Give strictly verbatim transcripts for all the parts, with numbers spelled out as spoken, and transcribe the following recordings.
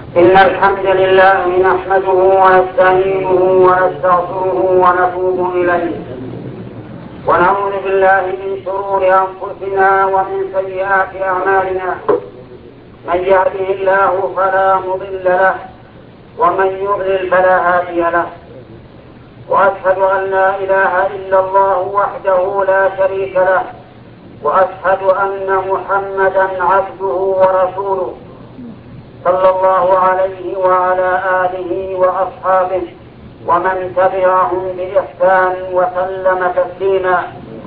إن الحمد لله نحمده ونستعينه ونستغفره ونتوب إليه ونعوذ بالله من شرور أنفسنا ومن سيئات أعمالنا. من يهده الله فلا مضل له ومن يضلل فلا هادي له، وأشهد أن لا إله إلا الله وحده لا شريك له، وأشهد أن محمدا عبده ورسوله صلى الله عليه وعلى آله وأصحابه ومن تبعهم بإحسان وسلم تسليما.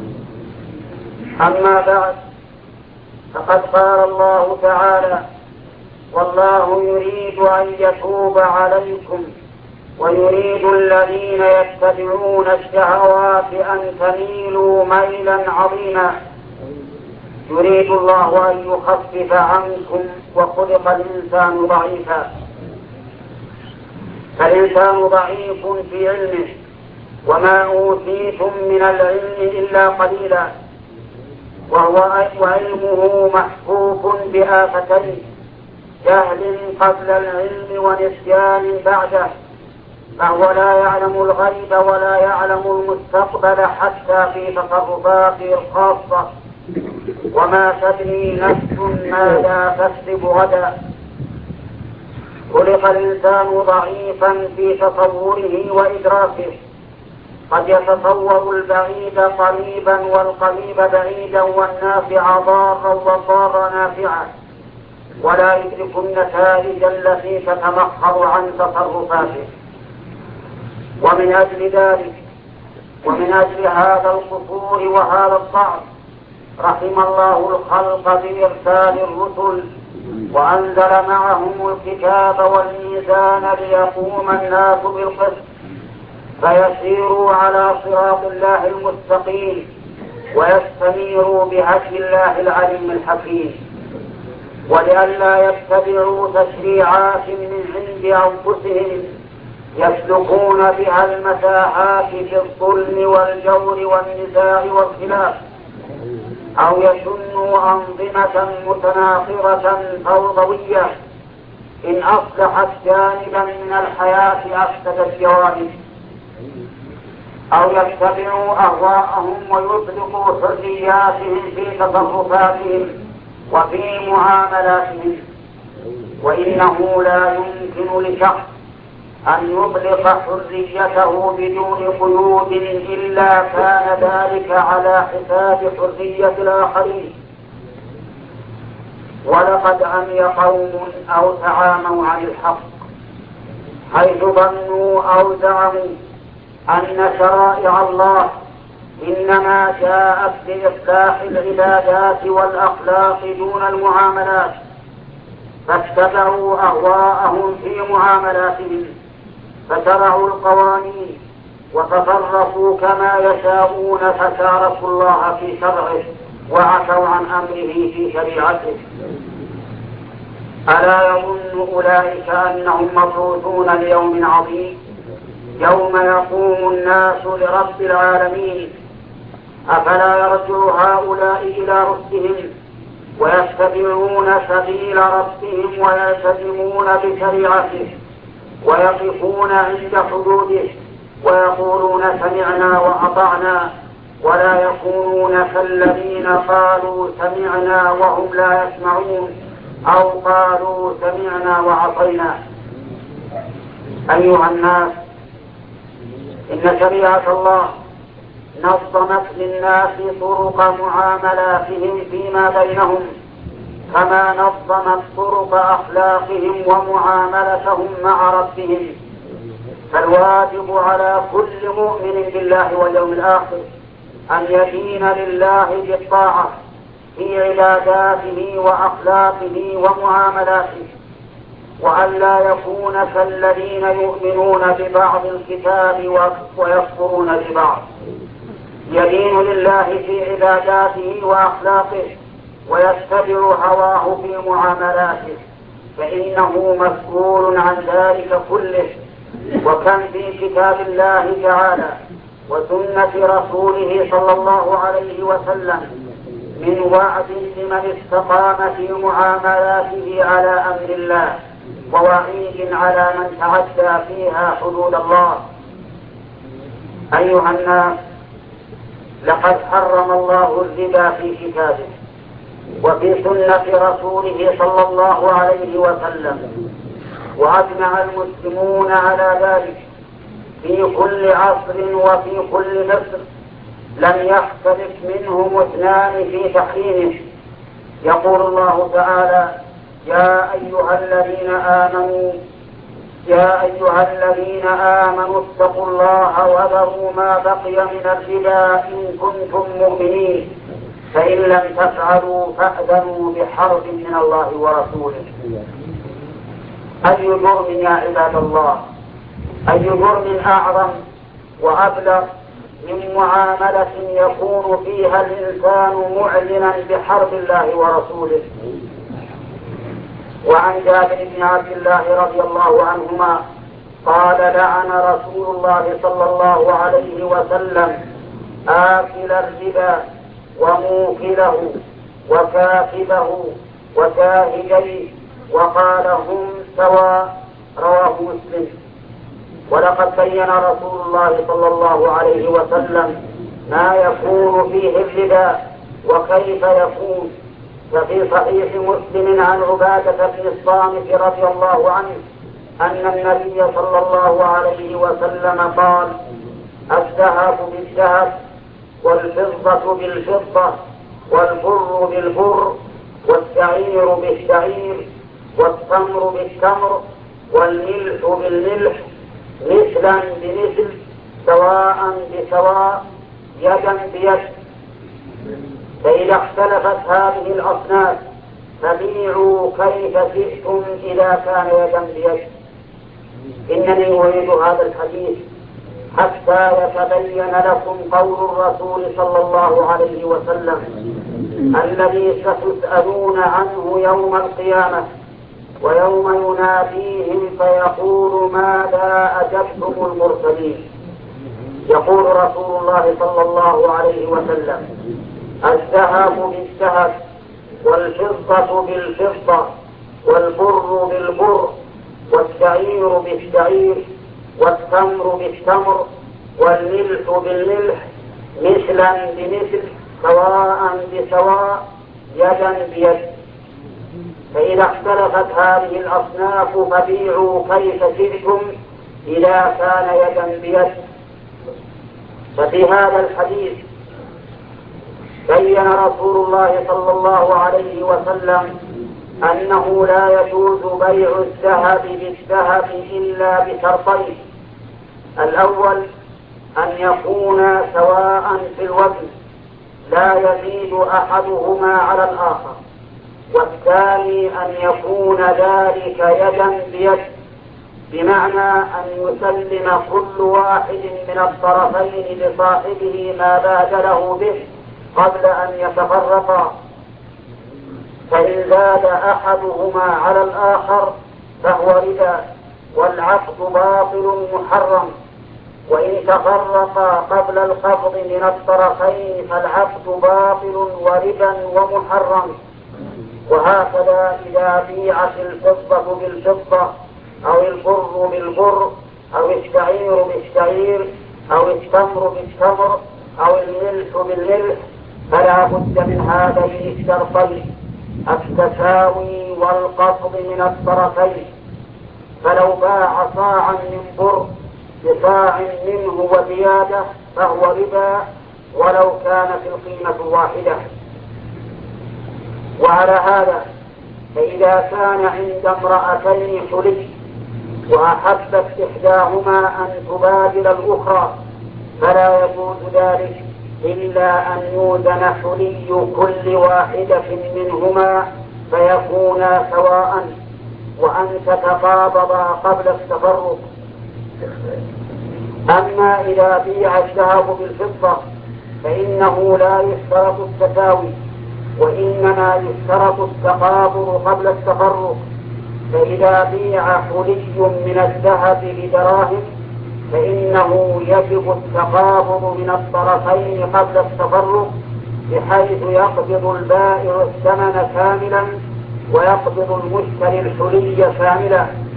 أما بعد، فقد قال الله تعالى: والله يريد أن يتوب عليكم ويريد الذين يتبعون الشهوات أن تميلوا ميلا عظيما. يريد الله أن يخفف عنكم وخلق الإنسان ضعيفا، فالإنسان ضعيف في علمه، وما أوتيتم من العلم إلا قليلا، وهو وعلمه محفوف بآفتين: جهل قبل العلم ونسيان بعده، فهو لا يعلم الغيب ولا يعلم المستقبل حتى في تصرفاته الخاصة، وما تدري نفس ماذا تكسب غدا. خلق الإنسان ضعيفا في تصوره وإدراكه، قد يتصور البعيد قريبا والقريب بعيدا والنافع ضارا والضار نافعا، ولا يدرك النتائج التي تتمخض عن تصرفاته. ومن أجل ذلك ومن أجل هذا القصور وهذا الضعف رحم الله الخلق بإرسال الرسل، وأنزل معهم الكتاب والميزان ليقوم الناس بالقسط، فيسيروا على صراط الله المستقيم ويستنيروا بهدي الله العليم الحكيم، ولئلا يتبعوا تشريعات من عند أنفسهم يسلكون بها المتاهات في الظلم والجور والنزاع والخلاف، أو يسنوا أنظمة متناقضة فوضوية إن أصلحت جانبا من الحياة أفسدت جوانب، أو يتبعوا أهواءهم ويطلقوا حرياتهم في تصرفاتهم وفي معاملاتهم. وإنه لا يمكن لشخص أن يطلق حريته بدون قيود إلا كان ذلك على حساب حرية الآخرين. ولقد عمي قوم أو تعاموا عن الحق حيث ظنوا أو زعموا أن شرائع الله إنما جاءت لإصلاح العبادات والأخلاق دون المعاملات، فاتبعوا أهواءهم في معاملاتهم، فشرعوا القوانين وتصرفوا كما يشاءون، فشاركوا الله في شرعه وعفوا عن أمره في شريعته. ألا يظن أولئك أنهم مبعوثون ليوم عظيم يوم يقوم الناس لرب العالمين؟ أفلا يرجع هؤلاء إلى رشدهم ويتبعون سبيل ربهم ويلتزمون بشريعته ويقفون عند حدوده ويقولون سمعنا وأطعنا، ولا يكونون كالذين قالوا سمعنا وهم لا يسمعون أو قالوا سمعنا وعصينا؟ أيها الناس، إن شريعة الله نظمت للناس طرق معاملاتهم فيما بينهم كما نظمت طرق أخلاقهم ومعاملتهم مع ربهم. فالواجب على كل مؤمن بالله واليوم الآخر أن يدين لله بالطاعة في عباداته وأخلاقه ومعاملاته، وأن لا يكون كالذين يؤمنون ببعض الكتاب ويكفرون ببعض. يدين لله في عباداته وأخلاقه ويتبع هواه في معاملاته، فإنه مسؤول عن ذلك كله. وكم في كتاب الله تعالى وسنة رسوله صلى الله عليه وسلم من وعد لمن استقام في معاملاته على أمر الله ووعيد على من تعدى فيها حدود الله. أيها الناس، لقد حرم الله الربا في كتابه وفي سنة رسوله صلى الله عليه وسلم، وأجمع المسلمون على ذلك في كل عصر وفي كل مصر، لم يختلف منهم اثنان في تحريمه. يقول الله تعالى: يا أيها الذين آمنوا يا أيها الذين آمنوا اتقوا الله وذروا ما بقي من الربا إن كنتم مؤمنين، فإن لم تفعلوا فأذنوا بحرب من الله ورسوله. أي جرم يا عباد الله، أي جرم أعظم وأبلغ من معاملة يكون فيها الإنسان معلنا بحرب الله ورسوله. وعن جابر بن عبد الله رضي الله عنهما قال: لعن رسول الله صلى الله عليه وسلم آكل الربا وموكله وكاتبه وشاهديه، وقال: هم سواء. رواه مسلم. ولقد بين رسول الله صلى الله عليه وسلم ما يكون فيه الربا وكيف يكون. ففي صحيح مسلم عن عبادة بن الصامت رضي الله عنه أن النبي صلى الله عليه وسلم قال: الذهب بالذهب والفضة بالفضة والبر بالبر والشعير بالشعير والتمر بالتمر والملح بالملح مثلا بمثل سواء بسواء يدا بيد. فإذا اختلفت هذه الأصناف فبيعوا كيف شئتم إذا كان يدا بيد. إنني أريد هذا الحديث حتى يتبين لكم قول الرسول صلى الله عليه وسلم الذي ستسألون عنه يوم القيامة، ويوم يناديهم فيقول: ماذا أجبتم المرسلين؟ يقول رسول الله صلى الله عليه وسلم: الذهب بالذهب والفضة بالفضة والبر بالبر والشعير بالشعير والتمر بالتمر والملح بالملح مثلا بمثل سواء بسواء يدا بيد. فإذا اختلفت هذه الأصناف فبيعوا كيف شئتم إذا كان يدا بيد. ففي هذا الحديث بين رسول الله صلى الله عليه وسلم أنه لا يجوز بيع الذهب بالذهب إلا بشرطين: الأول أن يكون سواء في الوزن لا يزيد أحدهما على الآخر، والثاني أن يكون ذلك يدا بيد، بمعنى أن يسلم كل واحد من الطرفين لصاحبه ما بادله به قبل أن يتفرقا، فإن زاد أحدهما على الآخر فهو ربا والعقد باطل محرم، وإن تفرقا قبل القبض من الطرفين فالعقد باطل وربا ومحرم. وهكذا إذا بيعت الفضة بالفضة أو البر بالبر أو الشعير بالشعير أو التمر بالتمر أو الملح بالملح فلا بد من هذين الشرطين: التساوي والقبض من الطرفين. فلو باع صاعا من بر بصاع منه وزيادة فهو ربا ولو كانت القيمة واحدة. وعلى هذا فإذا كان عند امرأتين حلي وأحبت إحداهما أن تبادل الأخرى فلا يجوز ذلك إلا أن يوزن حلي كل واحدة منهما فيكونا سواء، وأن تتقابضا قبل التفرق. أما إذا بيع الذهب بالفضة فإنه لا يشترط التساوي، وإنما يشترط التقابض قبل التفرق. فإذا بيع حلي من الذهب بدراهم فإنه يجب التقابض من الطرفين قبل التفرق، بحيث يقبض البائع الثمن كاملا ويقبض المشتري الحلي كاملا.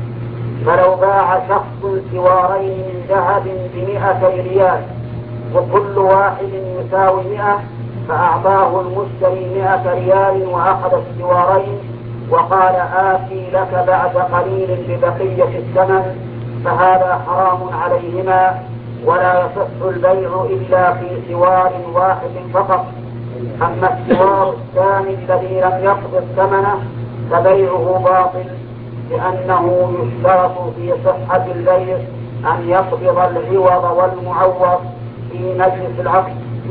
فلو باع شخص سوارين من ذهب بمئتي ريال وكل واحد يساوي مئة، فأعطاه المشتري مئة ريال وأخذ السوارين وقال آتي لك بعد قليل ببقية الثمن، فهذا حرام عليهما، ولا يصح البيع إلا في سوار واحد فقط. أما السوار الثاني الذي لم يقبض ثمنه فبيعه باطل، لأنه يشترط في صحة البيع أن يقبض العوض والمعوض في مجلس العقد.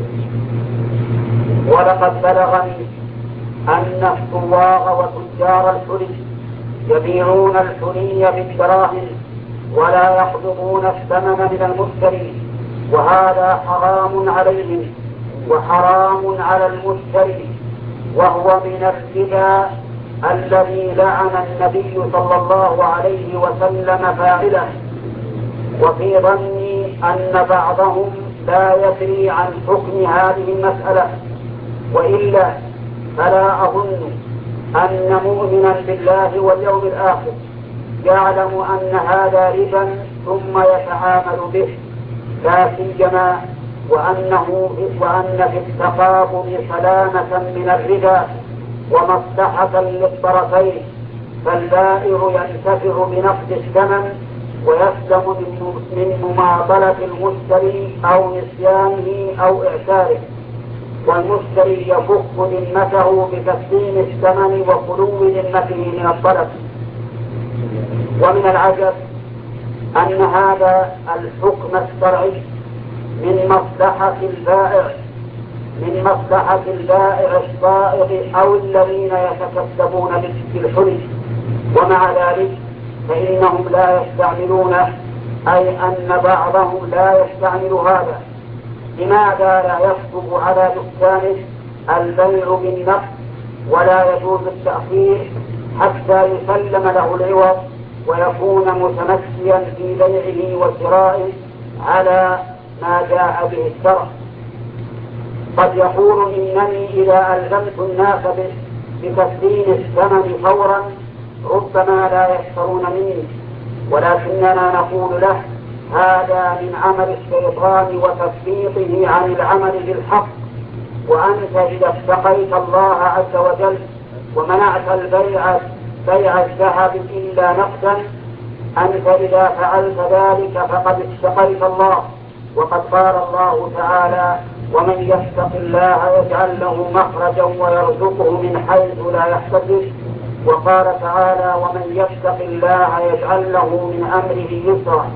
ولقد بلغني أن الصواغ وتجار الحلي يبيعون الحلي بالدراهم ولا يقبضون الثمن من المشتري، وهذا حرام عليهم وحرام على المشتري، وهو من الربا الذي لعن النبي صلى الله عليه وسلم فاعله. وفي ظني أن بعضهم لا يدري عن حكم هذه المسألة، وإلا فلا أظن أن مؤمنا بالله واليوم الآخر يعلم أن هذا ربا ثم يتعامل به، لا سيما وأنه وأن في التقابض سلامة من الربا ومصلحة للطرفين، فالبائع ينتفع بنقد الثمن ويسلم من مماطلة المشتري أو نسيانه أو إعساره، والمشتري يفك ذمته بتسليم الثمن وخلو ذمته من الطلب. ومن العجب أن هذا الحكم الشرعي من مصلحة البائع من مصلحة البائع الصائغ أو الذين يتكسبون بالحلي، ومع ذلك فإنهم لا يستعملونه، أي أن بعضهم لا يستعمل هذا. لماذا لا يكتب على دكانه البيع بالنقد ولا يجوز التأخير حتى يسلم له العوض ويكون متمسيا في بيعه وشرائه على ما جاء به الشرع؟ قد يقول إنني إذا ألزمت الناس بتسليم الثمن فورا ربما لا يشترون مني، ولكننا نقول له هذا من عمل الشيطان وتفريطه عن العمل بالحق، وأنت إذا اتقيت الله عز وجل ومنعت البيع بيع الذهب إلا نقدا، أنت إذا فعلت ذلك فقد اتقيت الله. وقد قال الله تعالى ومن يتق الله يجعل له مخرجا ويرزقه من حيث لا يحتسب، وقال تعالى ومن يتق الله يجعل له من أمره يسرا.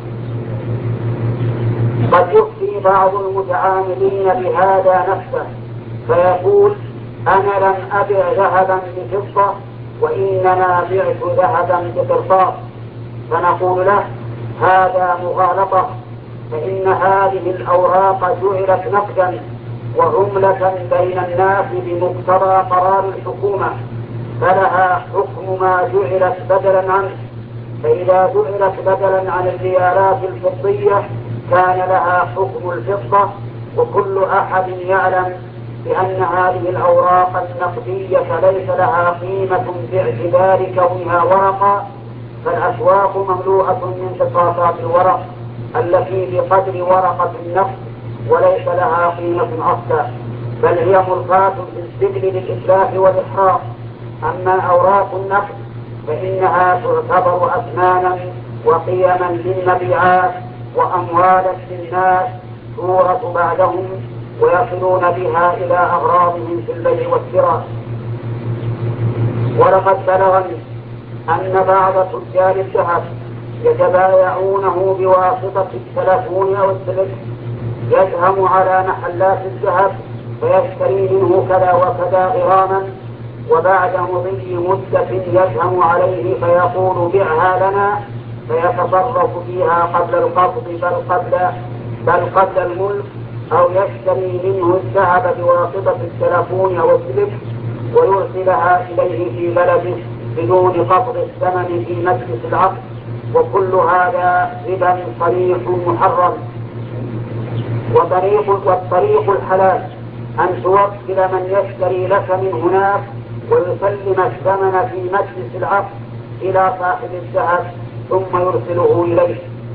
قد يفتي بعض المتعاملين بهذا نفسه فيقول أنا لم أبع ذهبا بفضة وإنما بعت ذهبا بقرطاس، فنقول له هذا مغالطة، فإن هذه الأوراق جعلت نقدا وعملة بين الناس بمقتضى قرار الحكومة، فلها حكم ما جعلت بدلا عنه، فإذا جعلت بدلا عن الريالات الفضية كان لها حكم الفضة. وكل أحد يعلم بأن هذه الأوراق النقدية ليس لها قيمة باعتبار كونها ورقة، فالأسواق مملوءة من بساطات الورق التي بقدر ورقة النقد وليس لها قيمة أصلا، بل هي ملقاة في السجل للإتلاف والإحراق. أما أوراق النقد فإنها تعتبر أثمانا وقيما للمبيعات وأموالا للناس تورث بعدهم ويصلون بها إلى أغراضهم في البيع والشراء. ولقد بلغني أن بعض تجار الذهب يتبايعونه بواسطة التلفون أو السلك، يسهم على محلات الذهب فيشتري منه كذا وكذا غراما، وبعد مضي مدة يسهم عليه فيقول بعها لنا، فيتصرف فيها قبل القبض بل قبل بل قبل الملك، أو يشتري منه الذهب بواسطة التلفون أو السلك ويرسلها إليه في بلده بدون قبض الثمن في مجلس العقد، وكل هذا ربا صريح محرم. وطريق والطريق الحلال أن توكل من يشتري لك من هناك ويسلم الثمن في مجلس العقد إلى صاحب الذهب ثم يرسله إليه.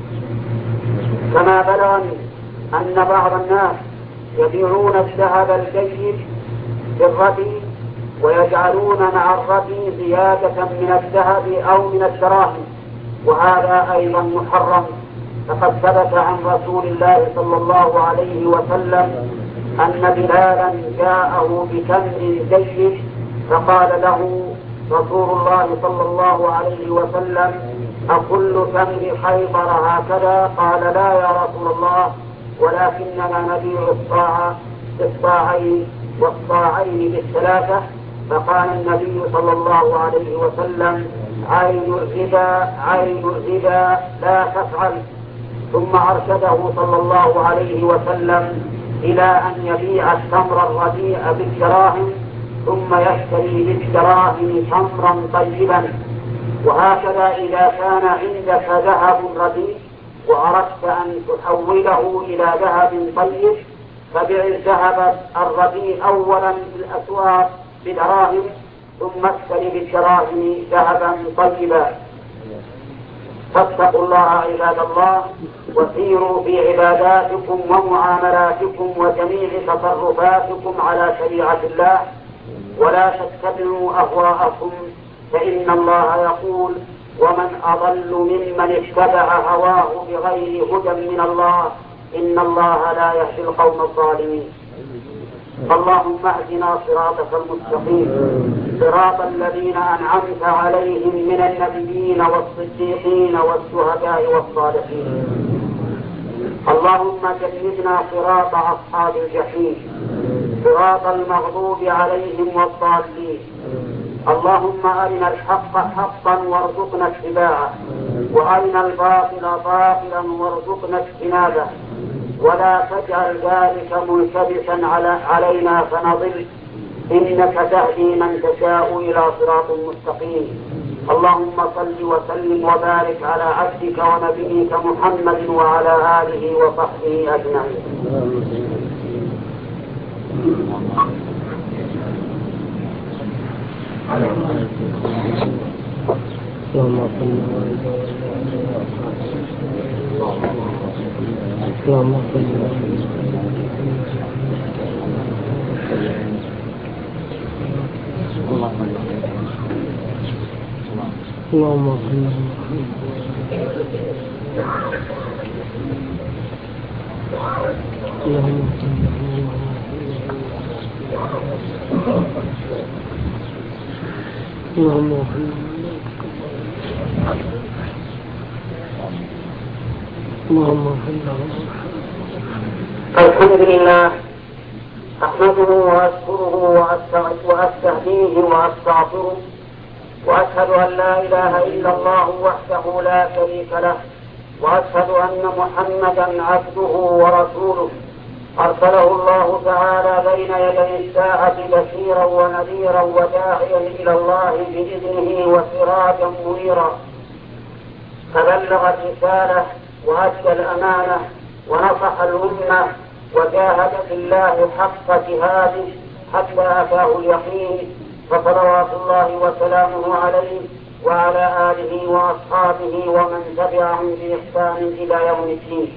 كما بلغني أن بعض الناس يبيعون الذهب الجيد بالردي ويجعلون مع الردي زيادة من الذهب أو من الدراهم، وهذا أيضا محرم. فقد ثبت عن رسول الله صلى الله عليه وسلم أن بلالا جاءه بتمر جيد فقال له رسول الله صلى الله عليه وسلم: أكل تمر خيبر هكذا؟ قال: لا يا رسول الله، ولكننا نبيع الصاع بالصاعين والصاعين بالثلاثة. فقال النبي صلى الله عليه وسلم: عين الربا عين الربا، لا تفعل. ثم أرشده صلى الله عليه وسلم إلى أن يبيع التمر الرديء بالدراهم ثم يشتري بالدراهم تمرا طيبا. وهكذا إذا كان عندك ذهب رديء وأردت أن تحوله إلى ذهب طيب فبيع الذهب الرديء أولا في الأسواق بدراهم ثم اشتري بالدراهم ذهبا طيبا. فاتقوا الله عباد الله، وسيروا في عباداتكم ومعاملاتكم وجميع تصرفاتكم على شريعة الله، ولا تتبعوا أهواءكم، فإن الله يقول: ومن أضل ممن اتبع هواه بغير هدى من الله، إن الله لا يهدي القوم الظالمين. اللهم اهدنا صراطك المستقيم، صراط الذين أنعمت عليهم من النبيين والصديقين والشهداء والصالحين. اللهم جنبنا صراط أصحاب الجحيم، صراط المغضوب عليهم والضالين. اللهم أرنا الحق حقا وارزقنا اتباعه، وأرنا الباطل باطلا وارزقنا اجتنابه، ولا تجعل ذلك ملتبسا على علينا فنضل، إنك تهدي من تشاء إلى صراط مستقيم. اللهم صل وسلم وبارك على عبدك ونبيك محمد وعلى آله وصحبه أجمعين. اللهم صل اللهم صل اللهم صل اللهم اللهم الحمد لله، أحمده وأشكره وأستهديه وأستغفره، وأشهد أن لا إله إلا الله وحده لا شريك له، وأشهد أن محمدا عبده ورسوله أرسله الله تعالى بين يدي الساعة بشيرا ونذيرا وداعيا إلى الله بإذنه وسراجا منيرا، فبلغ الرسالة وأدى الأمانة ونصح الأمة وجاهد في الله حق جهاده حتى أتاه اليقين، فصلوات الله وسلامه عليه وعلى آله وأصحابه ومن تبعهم بإحسان إلى يوم الدين.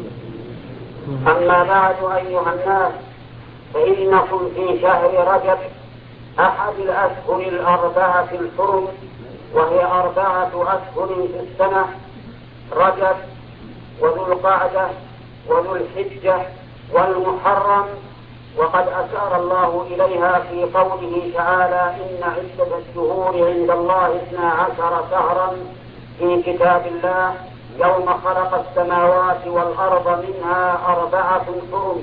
أما بعد أيها الناس، فإنكم في شهر رجب أحد الأشهر الأربعة الحرم، وهي أربعة أشهر في السنة: رجب وذو القعدة وذو الحجة والمحرم. وقد أشار الله إليها في قوله تعالى: إن عدة الشهور عند الله اثنا عشر شهرا في كتاب الله يوم خلق السماوات والأرض منها أربعة حرم.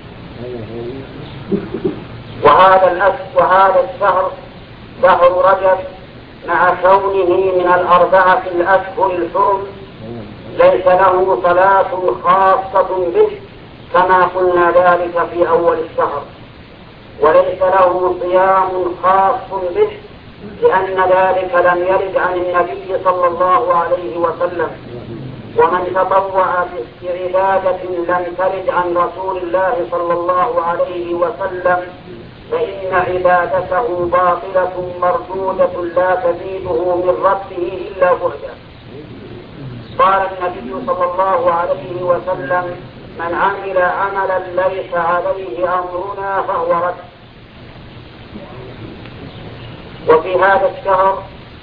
وهذا الأشهر وهذا الشهر شهر رجب مع كونه من الأربعة الأشهر الحرم ليس له صلاة خاصة به كما قلنا ذلك في أول الشهر، وليس له صيام خاص به لأن ذلك لم يرد عن النبي صلى الله عليه وسلم، ومن تطوع بعبادة لم ترد عن رسول الله صلى الله عليه وسلم فإن عبادته باطلة مردودة لا تزيده من ربه إلا بعدا. قال النبي صلى الله عليه وسلم: من عمل عملا ليس عليه أمرنا فهو رد. وفي هذا الشهر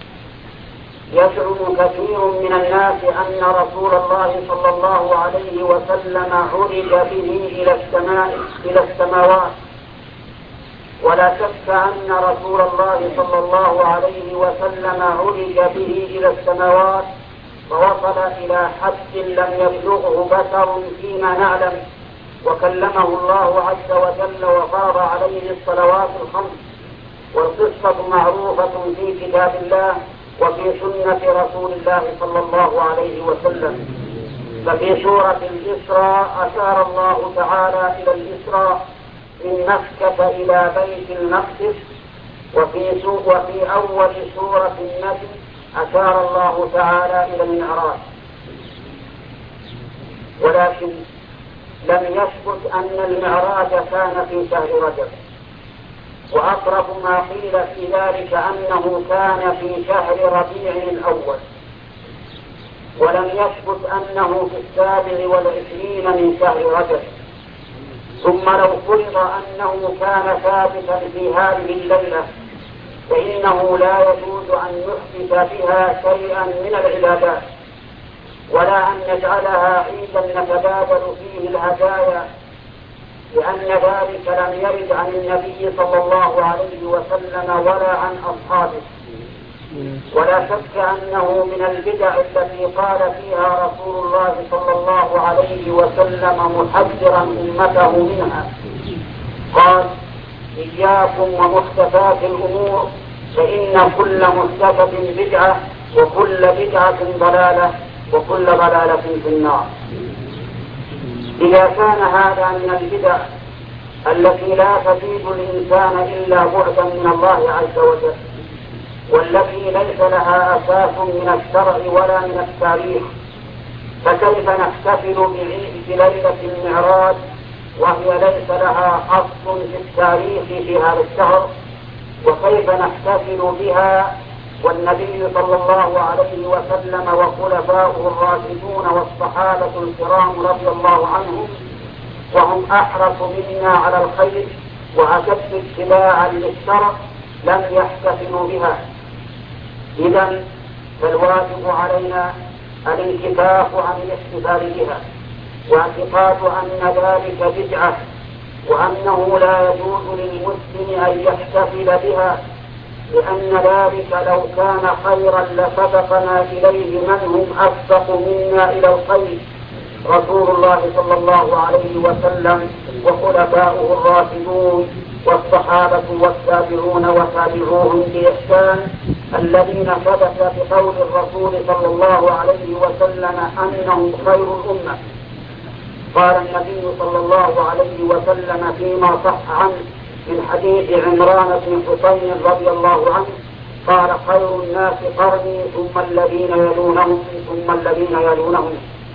يزعم كثير من الناس أن رسول الله صلى الله عليه وسلم عرج به إلى السماء إلى السماوات، ولا شك أن رسول الله صلى الله عليه وسلم عرج به إلى السماوات فوصل إلى حد لم يبلغه بشر فيما نعلم، وكلمه الله عز وجل وفرض عليه الصلوات الخمس. والقصة معروفة في كتاب الله وفي سنة رسول الله صلى الله عليه وسلم. ففي سورة الإسراء أشار الله تعالى إلى الإسراء من مكة إلى بيت المقدس، وفي, وفي أول سورة النجم أشار الله تعالى إلى المعراج. ولكن لم يثبت أن المعراج كان في شهر رجب، وأقرب ما قيل في ذلك أنه كان في شهر ربيع الأول، ولم يثبت أنه في السابع والعشرين من شهر رجب. ثم لو فرض أنه كان ثابتا في هذه الليلة فإنه لا يجوز أن يحدث بها شيئا من العبادات، ولا أن نجعلها عيدا نتبادل فيه الهدايا، لأن ذلك لم يرد عن النبي صلى الله عليه وسلم ولا عن أصحابه. ولا شك أنه من البدع التي قال فيها رسول الله صلى الله عليه وسلم محذرا أمته منها، قال: إياكم ومحدثات الأمور فإن كل محدثة بدعة وكل بدعة ضلالة وكل ضلالة في النار. إذا كان هذا من البدع التي لا تزيد الإنسان إلا بعدا من الله عز وجل، والتي ليس لها أساس من الشرع ولا من التاريخ، فكيف نحتفل بعيد ليلة المعراج وهي ليس لها أصل في التاريخ في هذا الشهر؟ وكيف نحتفل بها والنبي صلى الله عليه وسلم وخلفاؤه الراشدون والصحابة الكرام رضي الله عنهم وهم أحرص منا على الخير وأشد اتباعا للشرع لم يحتفلوا بها؟ إذن فالواجب علينا الانكفاف عن الاحتفال بها، واعتقاد أن ذلك بدعة، وأنه لا يجوز للمسلم أن يحتفل بها، لأن ذلك لو كان خيرا لسبقنا إليه من هم أسبق منا إلى الخير: رسول الله صلى الله عليه وسلم وخلفاؤه الراشدون والصحابة والتابعون وتابعوهم بإحسان، الذين ثبت بقول الرسول صلى الله عليه وسلم أنهم خير الأمة. قال النبي صلى الله عليه وسلم فيما صح عنه من حديث عمران بن حسين رضي الله عنه قال: خير الناس قرني ثم الذين يلونهم ثم الذين يلونهم.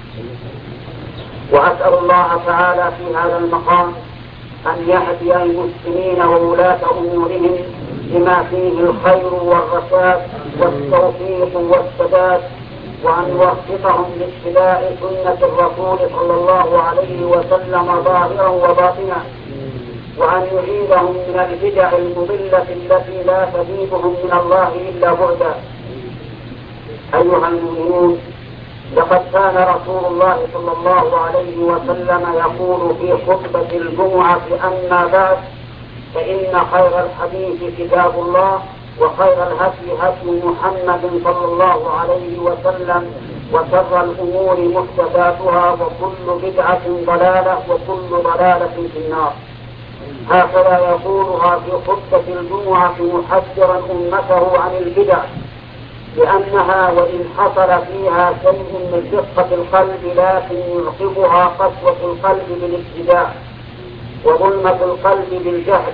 وأسأل الله تعالى في هذا المقام أن يهدي المسلمين وولاة أمورهم بما فيه الخير والرشاد والتوفيق والسداد، وأن يوفقهم لاتباع سنة الرسول صلى الله عليه وسلم ظاهرا وباطنا، وأن يعيدهم من البدع المضلة التي لا تزيدهم من الله إلا بعدا. أيها المؤمنون، لقد كان رسول الله صلى الله عليه وسلم يقول في خطبة الجمعة: أما بعد، فإن خير الحديث كتاب الله، وخير الهدي هدي محمد صلى الله عليه وسلم، وشر الأمور محدثاتها، وكل بدعة ضلالة، وكل ضلالة في النار. هكذا يقولها في خطبة الجمعة محذرا أمته عن البدع، لأنها وإن حصل فيها شيء من دقة القلب لكن يعقبها قسوة القلب بالابتداع وظلمة القلب بالجهل.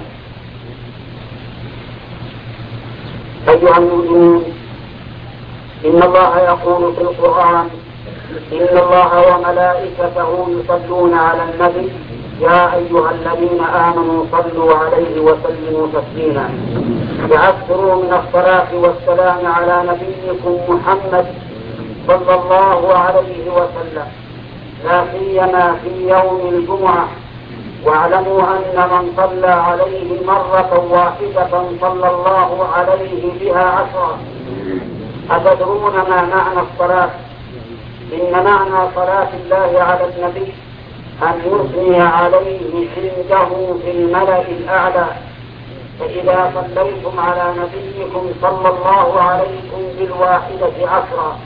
أيها المؤمنون، إن الله يقول في القرآن: إن الله وملائكته يصلون على النبي يا أيها الذين آمنوا صلوا عليه وسلموا تسليما. فأكثروا من الصلاة والسلام على نبيكم محمد صلى الله عليه وسلم، لا سيما في يوم الجمعة. واعلموا أن من صلى عليه مرة واحدة صلى الله عليه بها عشرا. أتدرون ما معنى الصلاة؟ إن معنى صلاة الله على النبي أن يثني عليه عنده في الملأ الأعلى. فإذا صليتم على نبيكم صلى الله عليكم بالواحدة عشرا.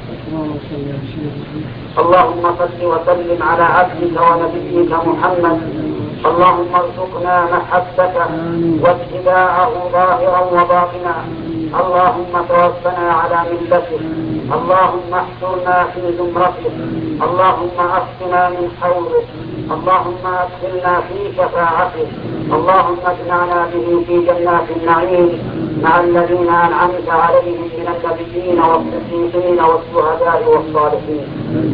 اللهم صل وسلم على عبدك ونبيك محمد. اللهم ارزقنا محبته واتباعه ظاهرا وباطنا. اللهم توفنا على ملته. اللهم احشرنا في زمرته. اللهم اسقنا من حوله. اللهم ادخلنا في شفاعته. اللهم اجمعنا به في جنات النعيم مع الذين انعمت عليهم من النبيين والصديقين والشهداء والصالحين.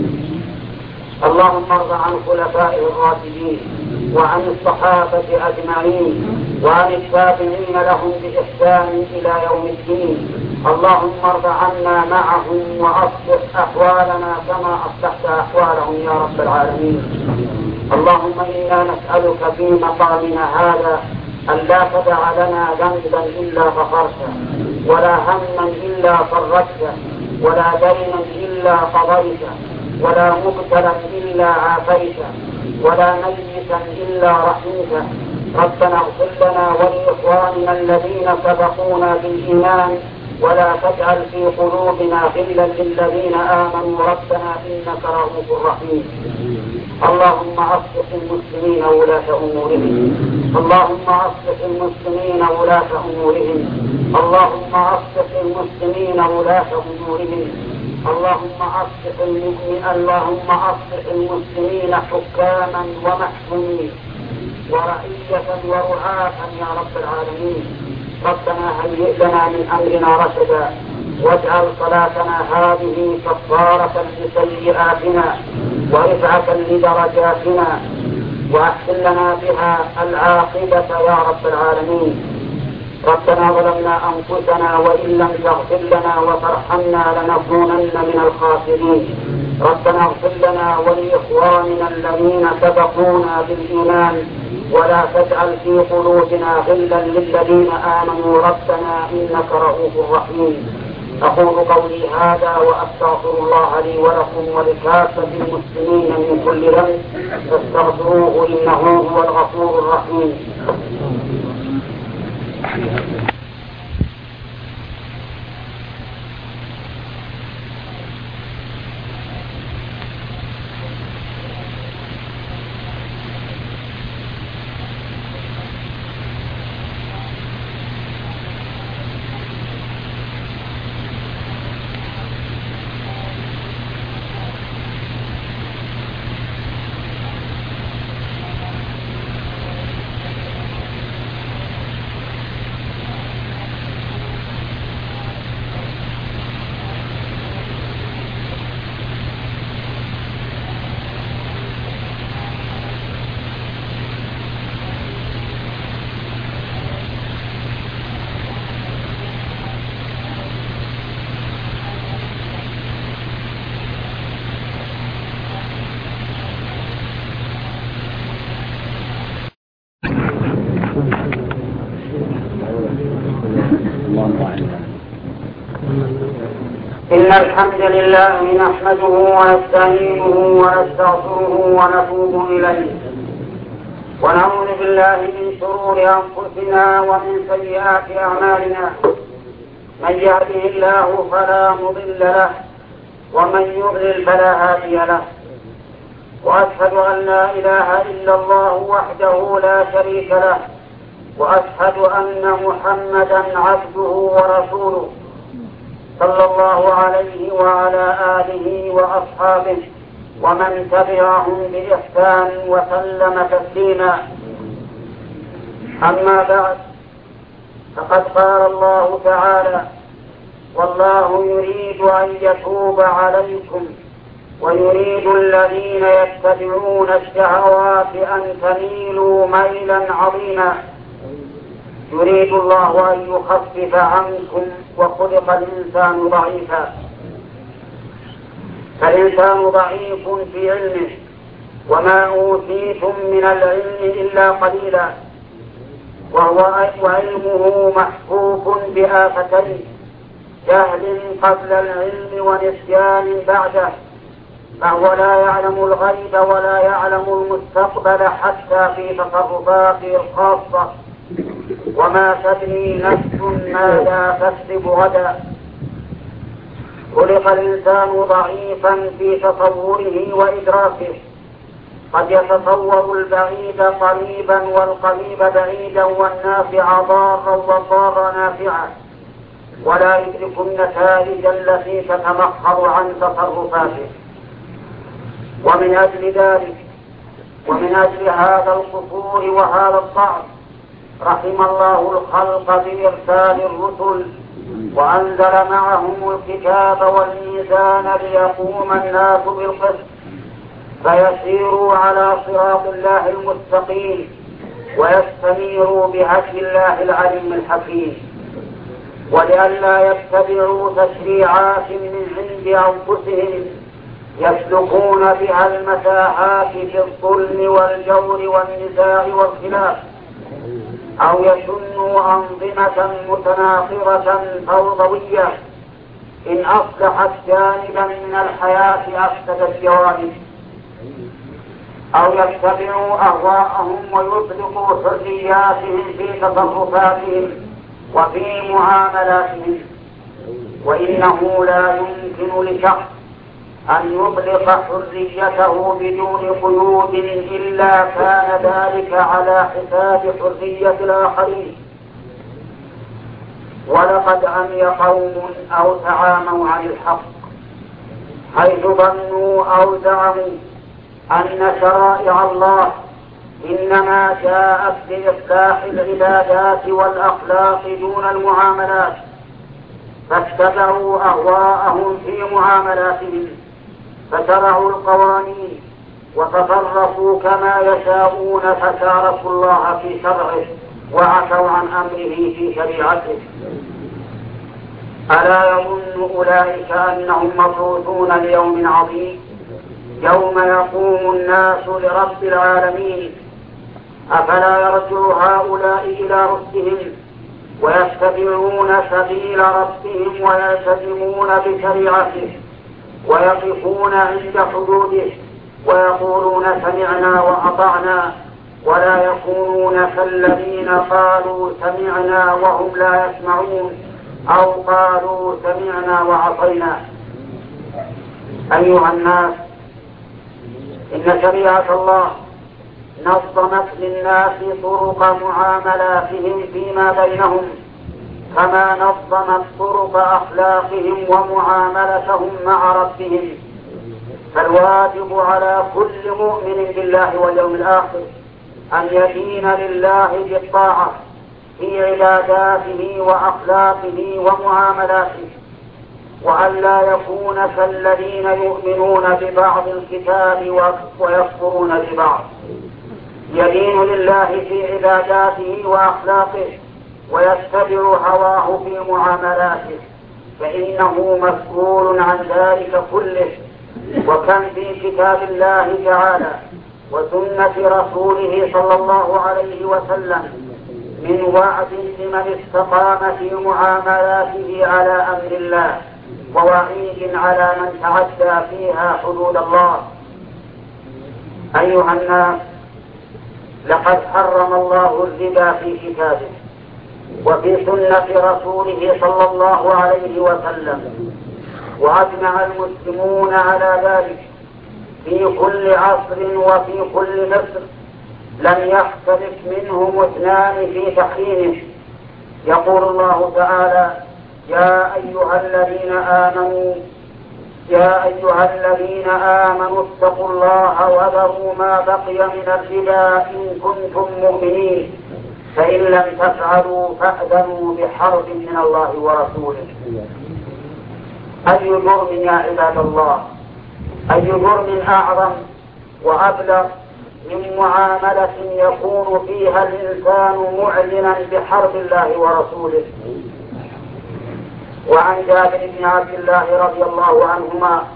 اللهم ارض عن خلفائه الراشدين وعن الصحابة أجمعين وعن التابعين لهم بإحسان إلى يوم الدين. اللهم ارض عنا معهم وأصلح أحوالنا كما أصلحت أحوالهم يا رب العالمين. اللهم إنا نسألك في مقامنا هذا أن لا تدع لنا ذنبا إلا غفرته، ولا هما إلا فرجته، ولا دينا إلا قضيته، ولا مبتلا إلا عافيته، ولا ميتا إلا رحمته. ربنا اغفر لنا ولإخواننا الذين سبقونا بالإيمان، ولا تجعل في قلوبنا غلا للذين آمنوا ربنا إنك رؤوف رحيم. اللهم أصلح المسلمين ولاة أمورهم. اللهم أصلح المسلمين ولاة أمورهم. اللهم أصلح المسلمين ولاة أمورهم. اللهم أصلح المؤمنين. اللهم أصلح المسلمين حكاما ومحكومين ورعية ورعاة يا رب العالمين. ربنا هيئ لنا من أمرنا رشدا، واجعل صلاتنا هذه كفارة لسيئاتنا ورفعة لدرجاتنا، وأحسن لنا بها العاقبة يا رب العالمين. ربنا ظلمنا أنفسنا وإن لم تغفر لنا وترحمنا لنكونن من الخاسرين. ربنا اغفر لنا ولإخواننا الذين سبقونا بالإيمان، ولا تجعل في قلوبنا غلا للذين آمنوا ربنا إنك رؤوف رحيم. أقول قولي هذا وأستغفر الله لي ولكم ولكافة المسلمين من كل ذنب، فاستغفروه إنه هو الغفور الرحيم. إن الحمد لله نحمده ونستعينه ونستغفره ونتوب إليه، ونعوذ بالله من شرور أنفسنا ومن سيئات أعمالنا. من يهده الله فلا مضل له، ومن يضلل فلا هادي له. وأشهد أن لا إله إلا الله وحده لا شريك له، وأشهد أن محمدا عبده ورسوله صلى الله عليه وعلى آله وأصحابه ومن تبعهم بإحسان وسلم تسليما. أما بعد، فقد قال الله تعالى: والله يريد أن يتوب عليكم ويريد الذين يتبعون الشهوات أن تميلوا ميلا عظيما. يريد الله أن يخفف عنكم وخلق الإنسان ضعيفا. فالإنسان ضعيف في علمه، وما أوتيتم من العلم إلا قليلا، وهو وعلمه محفوف بآفتين: جهل قبل العلم ونسيان بعده، فهو لا يعلم الغيب ولا يعلم المستقبل حتى في تصرفاته الخاصة، وما تدري نفس ماذا تكسب غدا. خلق الإنسان ضعيفا في تصوره وإدراكه، قد يتصور البعيد قريبا والقريب بعيدا والنافع ضارا والضار نافعا، ولا يدرك النتائج التي تتمخض عن تصرفاته. ومن أجل ذلك ومن أجل هذا القصور وهذا الضعف رحم الله الخلق بإرسال الرسل، وأنزل معهم الكتاب والميزان ليقوم الناس بالقسط، فيسيروا على صراط الله المستقيم ويستنيروا بهدي الله العليم الحكيم، ولئلا يتبعوا تشريعات من عند أنفسهم يسلكون بها المتاهات في الظلم والجور والنزاع والخلاف، أو يسنوا أنظمة متناقضة فوضوية إن أصلحت جانبا من الحياة أفسدت جوانب، أو يتبعوا أهواءهم ويطلقوا حرياتهم في تصرفاتهم وفي معاملاتهم. وإنه لا يمكن لشخص أن يطلق حريته بدون قيود إلا كان ذلك على حساب حرية الآخرين. ولقد عمي قوم أو تعاموا عن الحق حيث ظنوا أو زعموا أن شرائع الله إنما جاءت لإصلاح العبادات والأخلاق دون المعاملات، فاتبعوا أهواءهم في معاملاتهم، فشرعوا القوانين وتصرفوا كما يشاءون، فشاركوا الله في شرعه وعفوا عن أمره في شريعته. ألا يظن أولئك أنهم مبعوثون ليوم عظيم يوم يقوم الناس لرب العالمين؟ أفلا يرجع هؤلاء إلى ربهم ويتبعون سبيل ربهم ويلتزمون بشريعته ويقفون عند حدوده ويقولون سمعنا وأطعنا، ولا يكونون كالذين قالوا سمعنا وهم لا يسمعون أو قالوا سمعنا وعصينا؟ أيها الناس، إن شريعة الله نظمت للناس طرق معاملاتهم فيما بينهم كما نظمت طرق أخلاقهم ومعاملتهم مع ربهم. فالواجب على كل مؤمن بالله واليوم الآخر أن يدين لله بالطاعة في عباداته وأخلاقه ومعاملاته، وأن لا يكون كالذين يؤمنون ببعض الكتاب ويكفرون ببعض. يدين لله في عباداته وأخلاقه ويتبع هواه في معاملاته، فإنه مسؤول عن ذلك كله. وكم في كتاب الله تعالى وسنة رسوله صلى الله عليه وسلم من وعد لمن استقام في معاملاته على أمر الله، ووعيد على من تعدى فيها حدود الله. أيها الناس، لقد حرم الله الربا في كتابه وفي سنة رسوله صلى الله عليه وسلم، وأجمع المسلمون على ذلك في كل عصر وفي كل مصر، لم يختلف منهم اثنان في تحريمه. يقول الله تعالى: يا أيها الذين آمنوا يا أيها الذين آمنوا اتقوا الله وذروا ما بقي من الربا إن كنتم مؤمنين، فإن لم تفعلوا فأذنوا بحرب من الله ورسوله. أي جرم يا عباد الله، أي جرم أعظم وأبلغ من معاملة يكون فيها الإنسان معلنا بحرب الله ورسوله. وعن جابر بن عبد الله رضي الله عنهما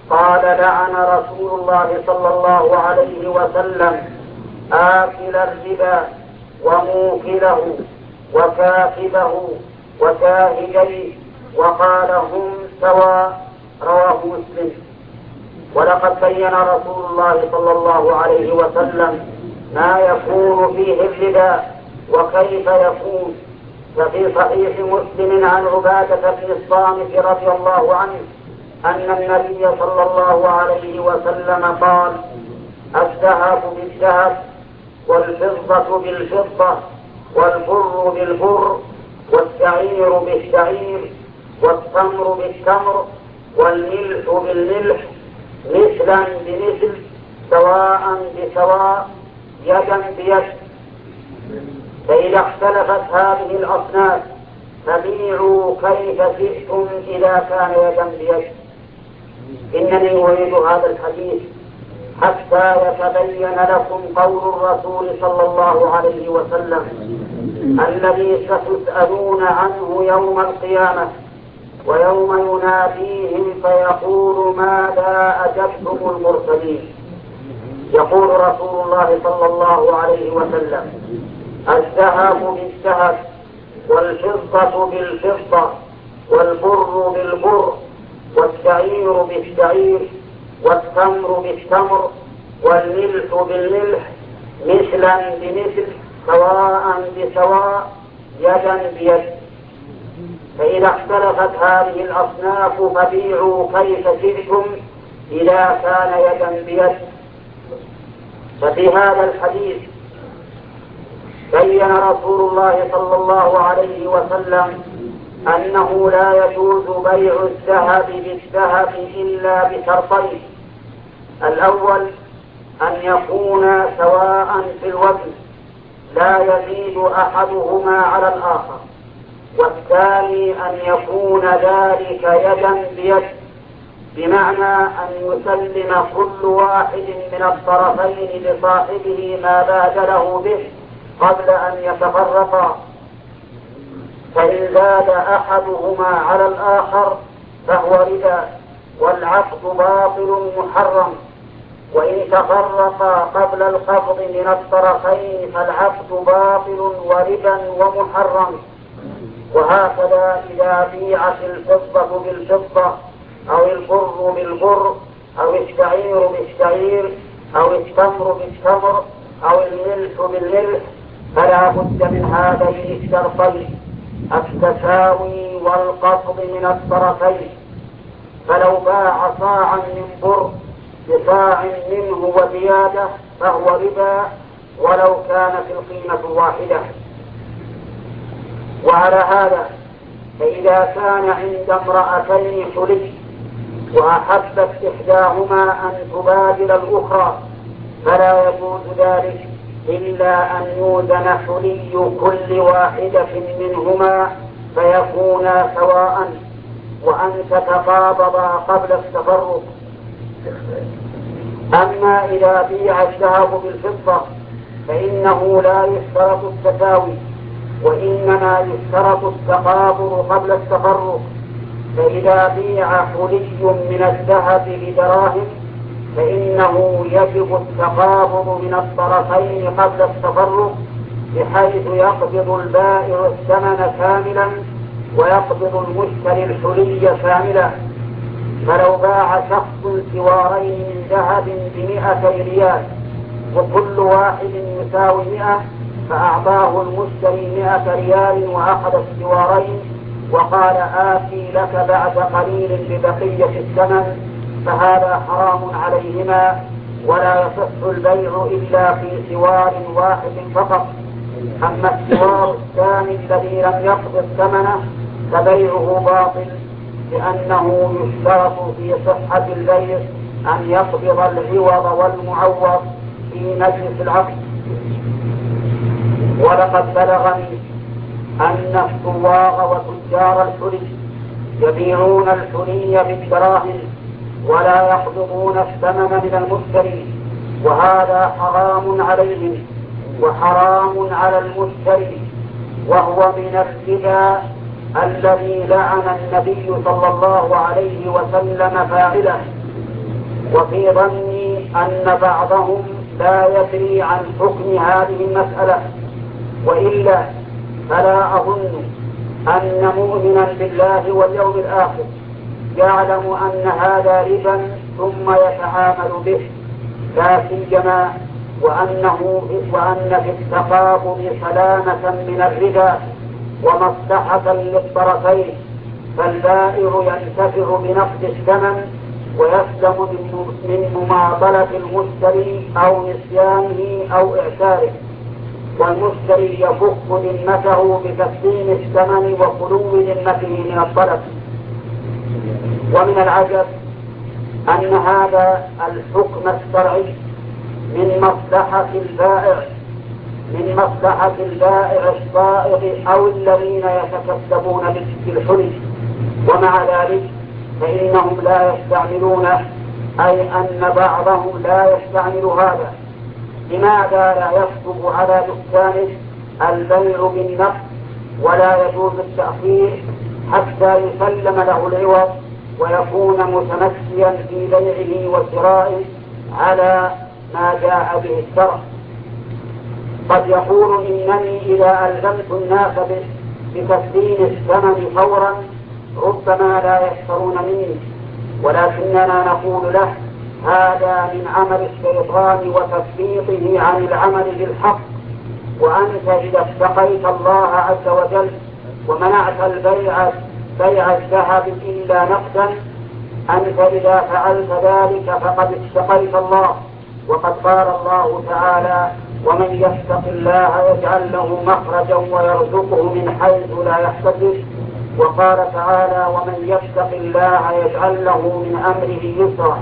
قال: لعن رسول الله صلى الله عليه وسلم آكل الربا وموكله وكاتبه وشاهديه، وقال: هم سواء. رواه مسلم. ولقد بين رسول الله صلى الله عليه وسلم ما يكون فيه الربا وكيف يكون. ففي صحيح مسلم عن عبادة بن الصامت رضي الله عنه أن النبي صلى الله عليه وسلم قال: الذهب بالذهب والفضة بالفضة والبر بالبر والشعير بالشعير والتمر بالتمر والملح بالملح مثلا بمثل سواء بسواء يدا بيد. فإذا اختلفت هذه الأصناف فبيعوا كيف شئتم إذا كان يدا بيد. إنني أريد هذا الحديث حتى يتبين لكم قول الرسول صلى الله عليه وسلم الذي ستسألون عنه يوم القيامة، ويوم يناديهم فيقول: ماذا أجبتم المرسلين؟ يقول رسول الله صلى الله عليه وسلم: الذهب بالذهب والفضة بالفضة والبر بالبر والشعير بالشعير والتمر بالتمر والملح بالملح مثلا بمثل سواء بسواء يدا بيد. فإذا اختلفت هذه الأصناف فبيعوا كيف شئتم إذا كان يدا بيد. ففي هذا الحديث بين رسول الله صلى الله عليه وسلم أنه لا يجوز بيع الذهب بالذهب إلا بشرطين: الأول أن يكون سواء في الوزن لا يزيد أحدهما على الآخر، والثاني أن يكون ذلك يدا بيد، بمعنى أن يسلم كل واحد من الطرفين لصاحبه ما بادله به قبل أن يتفرقا، فإن زاد أحدهما على الآخر فهو ربا والعقد باطل محرم، وإن تفرقا قبل القبض من الطرفين فالعقد باطل وربا ومحرم. وهكذا إذا بيعت الفضة بالفضة أو البر بالبر أو الشعير بالشعير أو التمر بالتمر أو الملح بالملح فلا بد من هذين الشرطين: التساوي والقبض من الطرفين. فلو باع صاعا من بر بصاع منه وزيادة فهو ربا ولو كانت القيمة واحدة. وعلى هذا فإذا كان عند امرأتين حلي وأحبت إحداهما أن تبادل الأخرى فلا يجوز ذلك إلا أن يوزن حلي كل واحدة منهما فيكونا سواء، وأن تتقابضا قبل التفرق. أما إذا بيع الذهب بالفضة فإنه لا يشترط التساوي، وإنما يشترط التقابض قبل التفرق. فإذا بيع حلي من الذهب بدراهم فإنه يجب التقابض من الطرفين قبل التفرق، بحيث يقبض البائع الثمن كاملا ويقبض المشتري الحلي كاملا. فلو باع شخص سوارين من ذهب بمئتي ريال وكل واحد يساوي مئة فأعطاه المشتري مئة ريال وأخذ السوارين وقال: آتي لك بعد قليل ببقية الثمن، فهذا حرام عليهما، ولا يصح البيع إلا في سوار واحد فقط. أما السوار الثاني الذي لم يقبض ثمنه فبيعه باطل، لأنه يشترط في صحة البيع أن يقبض العوض والمعوض في مجلس العقد. ولقد بلغني أن السواق وتجار الحلي يبيعون الحلي بالدراهم ولا يقبضون الثمن من المشتري، وهذا حرام عليهم وحرام على المشتري، وهو من الربا الذي لعن النبي صلى الله عليه وسلم فاعله. وفي ظني أن بعضهم لا يدري عن حكم هذه المسألة، وإلا فلا أظن أن مؤمنا بالله واليوم الآخر يعلم أن هذا ربا ثم يتعامل به، لا سيما وأنه وأن في التقابض سلامة من الربا ومصلحة للطرفين، فالبائع ينتفع بنقد الثمن ويسلم من مماطلة المشتري أو نسيانه أو إعساره، والمشتري يفك ذمته بتسليم الثمن وخلو ذمته من الطلب. ومن العجب أن هذا الحكم الشرعي من مصلحة البائع من مصلحة البائع الصائغ أو الذين يتكسبون بالحلي، ومع ذلك فإنهم لا يستعملونه، أي أن بعضهم لا يستعمل هذا. لماذا لا يكتب على دكانه البيع بالنقد ولا يجوز التأخير حتى يسلم له العوض ويكون متمسيا في بيعه وشرائه على ما جاء به الشرع؟ قد يقول إنني إذا ألزمت الناس بتسليم الثمن فورا ربما لا يشترون مني، ولكننا نقول له هذا من عمل الشيطان وتثبيطه عن العمل بالحق، وأنت إذا اتقيت الله عز وجل ومنعت البيع بيع الذهب إلا نقدا، أنت إذا فعلت ذلك فقد اتقيت الله. وقد قال الله تعالى ومن يتق الله يجعل له مخرجا ويرزقه من حيث لا يحتسب، وقال تعالى ومن يتق الله يجعل له من أمره يسرا.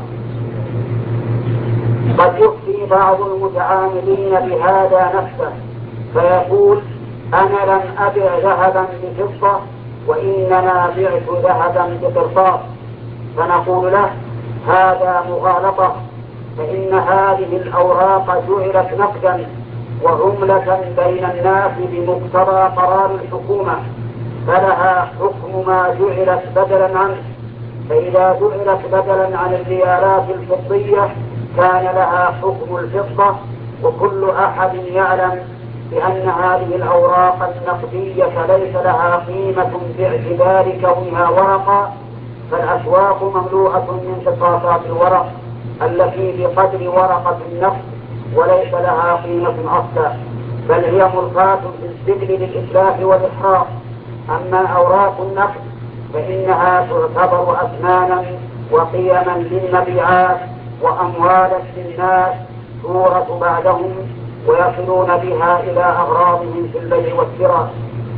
قد يفتي بعض المتعاملين بهذا نفسه فيقول أنا لم أبع ذهبا بفضة وإنما بعت ذهبا بقرطاس، فنقول له هذا مغالطة، فإن هذه الأوراق جعلت نقدا وعملة بين الناس بمقتضى قرار الحكومة، فلها حكم ما جعلت بدلا عنه، فإذا جعلت بدلا عن الريالات الفضية كان لها حكم الفضة. وكل أحد يعلم بأن هذه الأوراق النقدية ليس لها قيمة باعتبار كونها ورقة، فالأسواق مملوءة من قطاطات الورق التي بقدر ورقة النقد وليس لها قيمة أصلا، بل هي ملقاة بالسجل للإتلاف والإحراق. أما أوراق النقد فإنها تعتبر أثمانا وقيما للمبيعات وأموالا للناس تورث بعدهم ويصلون بها إلى أغراضهم في البيع والشراء.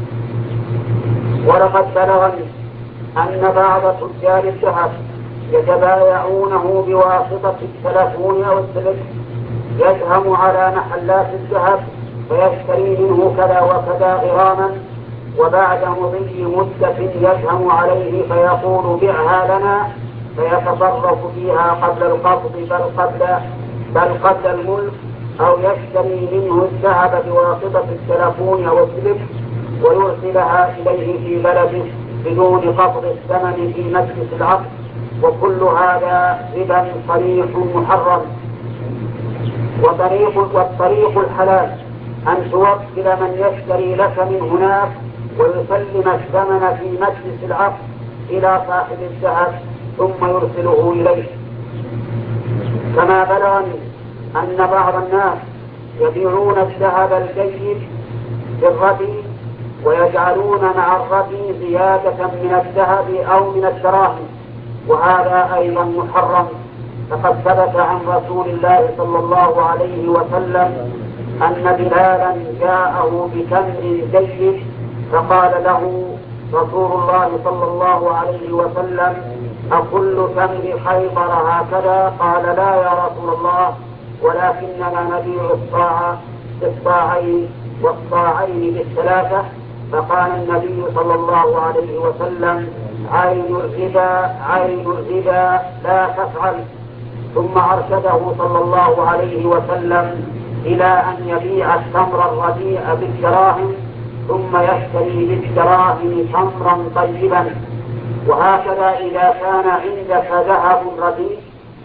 ولقد بلغني أن بعض تجار الذهب يتبايعونه بواسطة التلفون أو السلك، يذهب على محلات الذهب فيشتري منه كذا وكذا غراما، وبعد مضي مدة يذهب عليه فيقول بعها لنا، فيتصرف فيها قبل القبض بل قبل بل قبل الملك، أو يشتري منه الذهب بواسطة التلفون أو السلك ويرسلها إليه في بلده بدون قبض الثمن في مجلس العقد، وكل هذا ربا صريح محرم. وطريق والطريق الحلال أن توكل من يشتري لك من هناك ويسلم الثمن في مجلس العقد إلى صاحب الذهب ثم يرسله إليه. كما بلغني أن بعض الناس يبيعون الذهب الجيد بالردي ويجعلون مع الردي زيادة من الذهب أو من الدراهم، وهذا أيضا محرم. فقد ثبت عن رسول الله صلى الله عليه وسلم أن بلالا جاءه بتمر جيد فقال له رسول الله صلى الله عليه وسلم أكل تمر خيبر هكذا؟ قال لا يا رسول الله، ولكننا نبيع الصاع بالصاعين والصاعين بالثلاثة. فقال النبي صلى الله عليه وسلم عين الربا عين الربا لا تفعل. ثم أرشده صلى الله عليه وسلم إلى أن يبيع التمر الرديء بالدراهم ثم يشتري بالدراهم تمرا طيبا. وهكذا إذا كان عندك ذهب رديء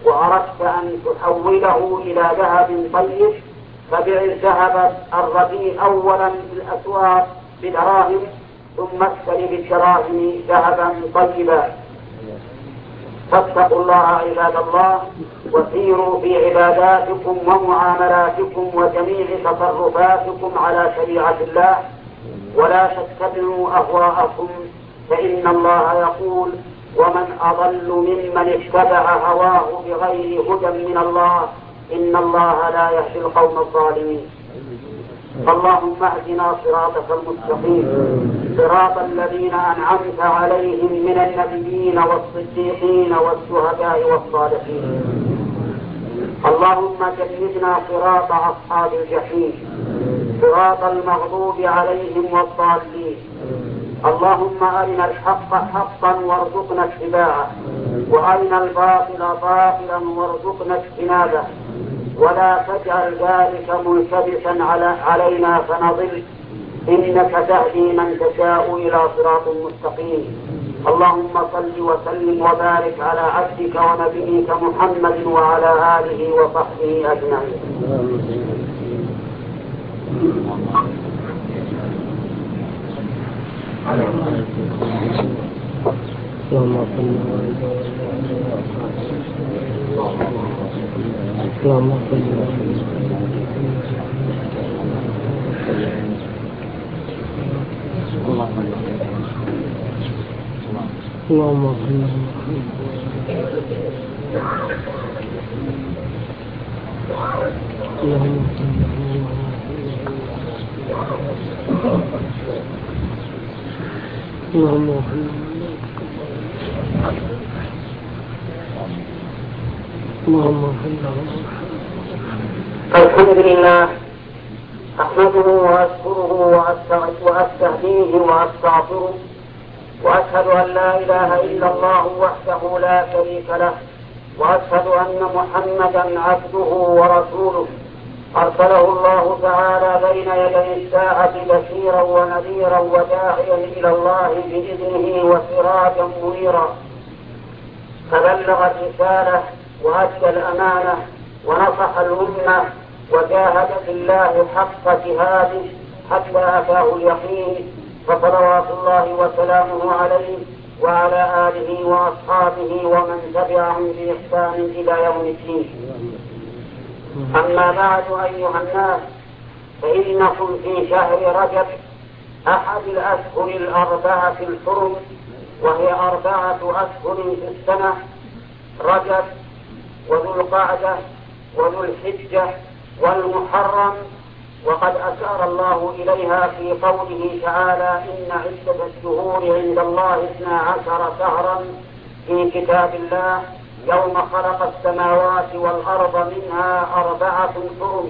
وأردت أن تحوله إلى ذهب طيب فبع الذهب الرديء أولا في الأسواق بدراهم ثم اشتري بالدراهم ذهبا طيبا. فاتقوا الله عباد الله وسيروا في عباداتكم ومعاملاتكم وجميع تصرفاتكم على شريعة الله ولا تتبعوا أهواءكم، فإن الله يقول: ومن أضل ممن اتبع هواه بغير هدى من الله إن الله لا يهدي القوم الظالمين. اللهم اهدنا صراطك المستقيم صراط الذين أنعمت عليهم من النبيين والصديقين والشهداء والصالحين. اللهم جنبنا صراط أصحاب الجحيم صراط المغضوب عليهم والضالين. اللهم أرنا الحق حقا وارزقنا اتباعه وأرنا الباطل باطلا وارزقنا اجتنابه ولا تجعل ذلك ملتبسا علينا فنضل، إنك تهدي من تشاء إلى صراط مستقيم. اللهم صل وسلم وبارك على عبدك ونبيك محمد وعلى آله وصحبه أجمعين. اللهم الحمد لله أحمده وأشكره وأستهديه وأستغفره وأشهد أن لا إله إلا الله وحده لا شريك له وأشهد أن محمدا عبده ورسوله أرسله الله تعالى بين يدي الساعة بشيرا ونذيرا وداعيا إلى الله بإذنه وسراجا منيرا، فبلغ الرسالة وأدى الأمانة ونصح الأمة وجاهد في الله حق جهاده حتى أتاه اليقين، فصلوات الله وسلامه عليه وعلى آله وأصحابه ومن تبعهم بإحسان إلى يوم الدين. أما بعد أيها الناس، فإنكم في شهر رجب أحد الأشهر الأربعة الحرم، وهي أربعة أشهر في السنة: رجب وذو القعدة وذو الحجة والمحرم، وقد أشار الله إليها في قوله تعالى: إن عدة الشهور عند الله اثنا عشر شهرا في كتاب الله يوم خلق السماوات والأرض منها أربعة حرم.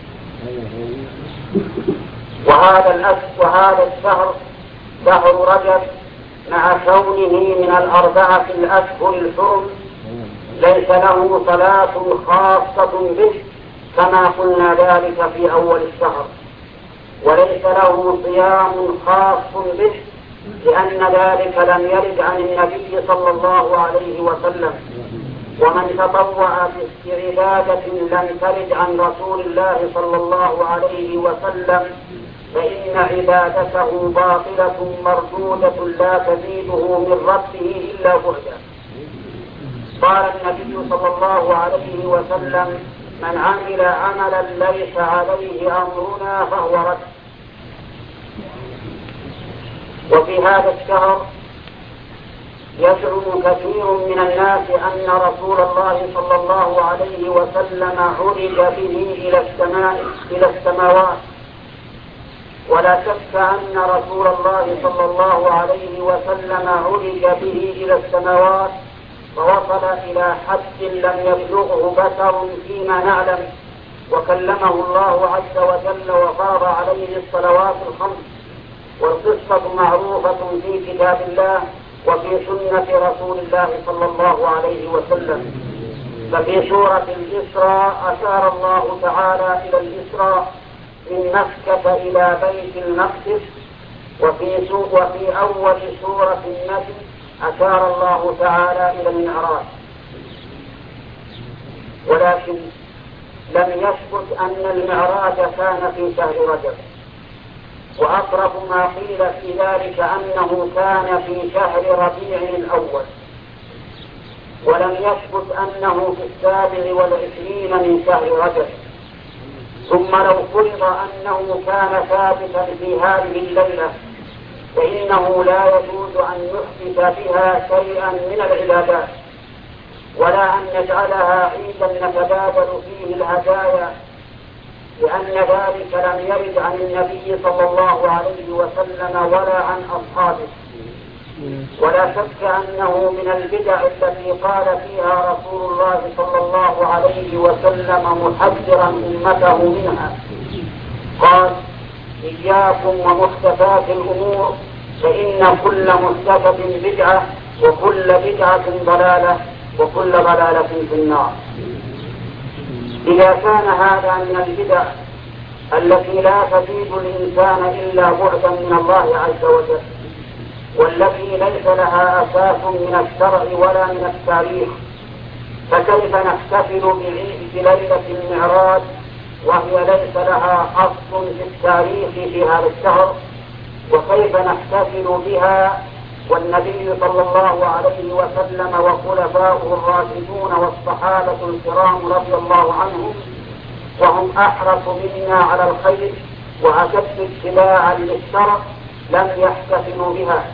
وهذا الأشهر وهذا الشهر شهر رجب مع كونه من الأربعة الأشهر الحرم ليس له صلاة خاصة به كما قلنا ذلك في أول الشهر، وليس له صيام خاص به لأن ذلك لم يرد عن النبي صلى الله عليه وسلم، ومن تطوع بعبادة لم ترد عن رسول الله صلى الله عليه وسلم فإن عبادته باطلة مردودة لا تزيده من ربه إلا بعدا. قال النبي صلى الله عليه وسلم: من عمل عملا ليس عليه أمرنا فهو رد. وفي هذا الشهر يزعم كثير من الناس أن رسول الله صلى الله عليه وسلم عرج به إلى السماء إلى السماوات، ولا شك أن رسول الله صلى الله عليه وسلم عرج به إلى السماوات فوصل إلى حد لم يبلغه بشر فيما نعلم، وكلمه الله عز وجل وفرض عليه الصلوات الخمس، والقصة معروفة في كتاب الله وفي سنة رسول الله صلى الله عليه وسلم. ففي سورة الإسراء أشار الله تعالى إلى الإسراء من مكة إلى بيت المقدس، وفي, وفي أول سورة النجم أشار الله تعالى إلى المعراج. ولكن لم يثبت أن المعراج كان في شهر رجب، وأقرب ما قيل في ذلك أنه كان في شهر ربيع الأول، ولم يثبت أنه في السابع والعشرين من شهر رجب. ثم لو فرض أنه كان ثابتا في هذه الليلة فإنه لا يجوز أن نحدث بها شيئا من العبادات، ولا أن نجعلها عيدا نتبادل فيه الهدايا، لأن ذلك لم يرد عن النبي صلى الله عليه وسلم ولا عن أصحابه. ولا شك أنه من البدع التي قال فيها رسول الله صلى الله عليه وسلم محذرا أمته منها، قال: إياكم ومحدثات الأمور فإن كل محدثة بدعة وكل بدعة ضلالة وكل ضلالة في النار. إذا كان هذا من البدع التي لا تزيد الإنسان إلا بعدا من الله عز وجل، والتي ليس لها أساس من الشرع ولا من التاريخ، فكيف نحتفل بعيد ليلة المعراج وهي ليس لها أصل في التاريخ في هذا الشهر؟ وكيف نحتفل بها والنبي صلى الله عليه وسلم وخلفاؤه الراشدون والصحابة الكرام رضي الله عنهم وهم أحرص منا على الخير وأشد اتباعا للشرع لم يحتفلوا بها؟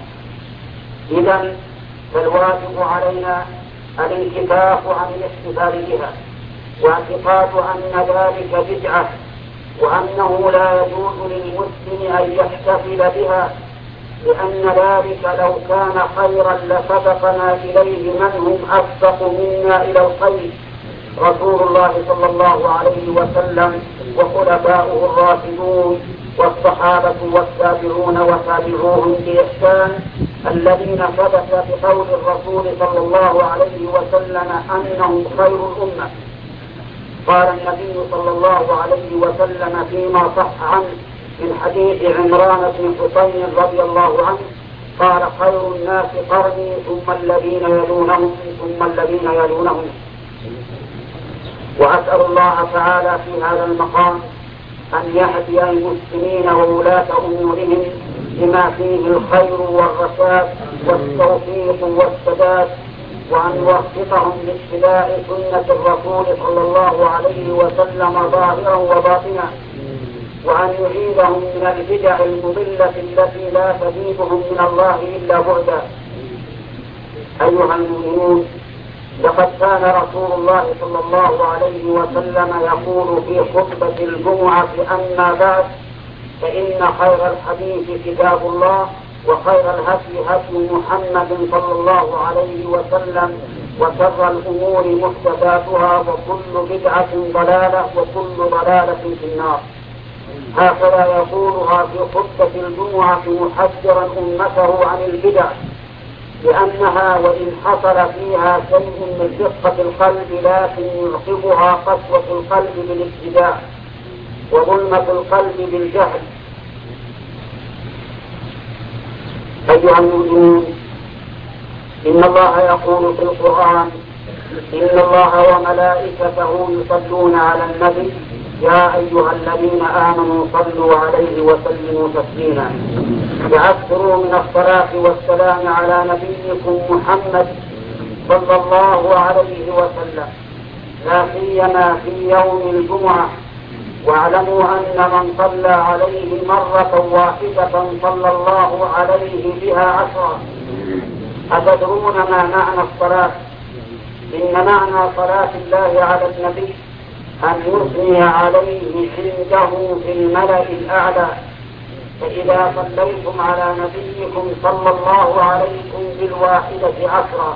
إذن فالواجب علينا الانكفاف عن الاحتفال بها، واعتقاد أن ذلك بدعة، وأنه لا يجوز للمسلم أن يحتفل بها، لأن ذلك لو كان خيرا لسبقنا إليه من هم أسبق منا إلى الخير: رسول الله صلى الله عليه وسلم وخلفاؤه الراشدون والصحابة والتابعون وتابعوهم بإحسان الذين ثبت بقول الرسول صلى الله عليه وسلم أنهم خير الأمة. قال النبي صلى الله عليه وسلم فيما صح عنه من حديث عمران بن حسين رضي الله عنه قال: خير الناس قرني ثم الذين يلونهم ثم الذين يلونهم. وأسأل الله تعالى في هذا المقام أن يهدي المسلمين وولاة أمورهم بما فيه الخير والرشاد والتوفيق والسداد، وأن يوفقهم لاتباع سنة الرسول صلى الله عليه وسلم ظاهرا وباطنا، وأن يعيدهم من البدع المضلة التي لا تزيدهم من الله إلا بعدا. أيها المؤمنون، لقد كان رسول الله صلى الله عليه وسلم يقول في خطبة الجمعة: أما بعد، فإن خير الحديث كتاب الله، وخير الهدي هدي محمد صلى الله عليه وسلم، وشر الأمور محدثاتها، وكل بدعة ضلالة وكل ضلالة في النار. هكذا يقولها في خطبة الجمعة محذرا أمته عن البدع، لأنها وإن حصل فيها شيء من دقة القلب لكن يعقبها قسوة القلب بالابتداع وظلمة القلب بالجهل. أيها المؤمنون، إن الله يقول في القرآن: إن الله وملائكته يصلون على النبي يا أيها الذين آمنوا صلوا عليه وسلموا تسليما. فأكثروا من الصلاة والسلام على نبيكم محمد صلى الله عليه وسلم، لا سيما في يوم الجمعة. واعلموا أن من صلى عليه مرة واحدة صلى الله عليه بها عشرا. أتدرون ما معنى الصلاة؟ إن معنى صلاة الله على النبي أن يثني عليه عنده في الملأ الأعلى. فإذا صليتم على نبيكم صلى الله عليكم بالواحدة عشرا.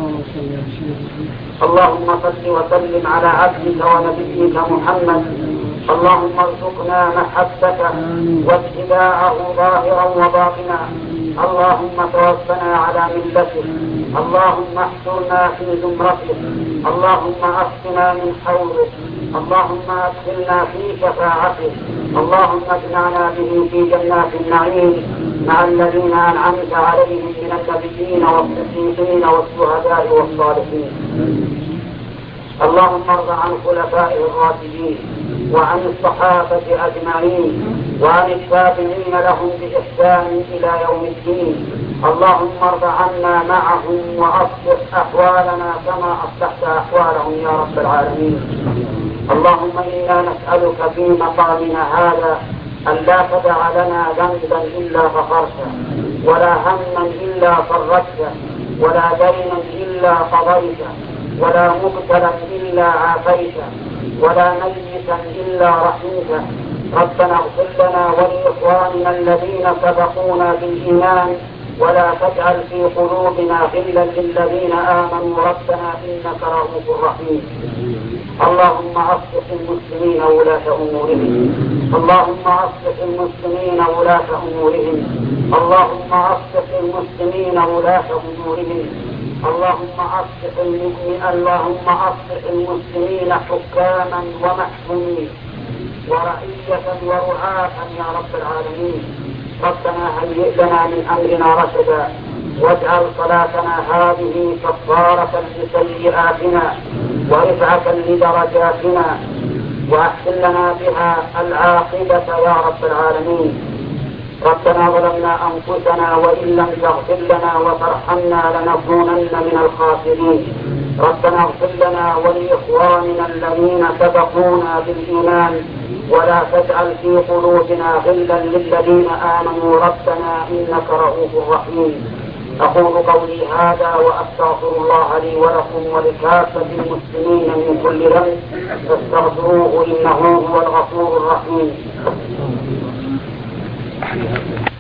اللهم صل وسلم على عبدك ونبيك محمد. اللهم ارزقنا محبته واتباعه ظاهرا وباطنا. اللهم توفنا على ملته. اللهم احشرنا في زمرته. اللهم اسقنا من حوله. اللهم ادخلنا في شفاعته. اللهم اجمعنا به في جنات النعيم مع الذين انعمت عليهم من النبيين والصديقين والشهداء والصالحين. اللهم ارض عن خلفائه الراشدين وعن الصحابة أجمعين وعن التابعين لهم بإحسان إلى يوم الدين. اللهم ارض عنا معهم وأصلح أحوالنا كما أصلحت أحوالهم يا رب العالمين. اللهم إنا نسألك في مقامنا هذا أن لا تدع لنا ذنبا إلا غفرته، ولا هما إلا فرجته، ولا دينا إلا قضيته، ولا مبتلا إلا عافيته، ولا ميتا إلا رحمته. ربنا اغفر لنا ولإخواننا الذين سبقونا بالإيمان، ولا تجعل في قلوبنا غلا للذين آمنوا ربنا إنك رؤوف رحيم. اللهم أصلح المسلمين ولاة أمورهم، اللهم أصلح المسلمين ولاة أمورهم، اللهم أصلح المسلمين ولاة أمورهم، اللهم أصلح المؤمنين، اللهم أصلح المسلمين حكاما ومحكومين ورعية ورعاة يا رب العالمين. ربنا هيئ لنا من أمرنا رشدا، واجعل صلاتنا هذه كفارة لسيئاتنا ورفعة لدرجاتنا، وأحسن لنا بها العاقبة يا رب العالمين. ربنا ظلمنا أنفسنا وإن لم تغفر لنا وترحمنا لنكونن من الخاسرين. ربنا اغفر لنا ولإخواننا الذين سبقونا بالإيمان، ولا تجعل في قلوبنا غلا للذين آمنوا ربنا إنك رؤوف رحيم. أقول قولي هذا وأستغفر الله لي ولكم ولكافة المسلمين من كل ذنب، فاستغفروه إنه هو الغفور الرحيم.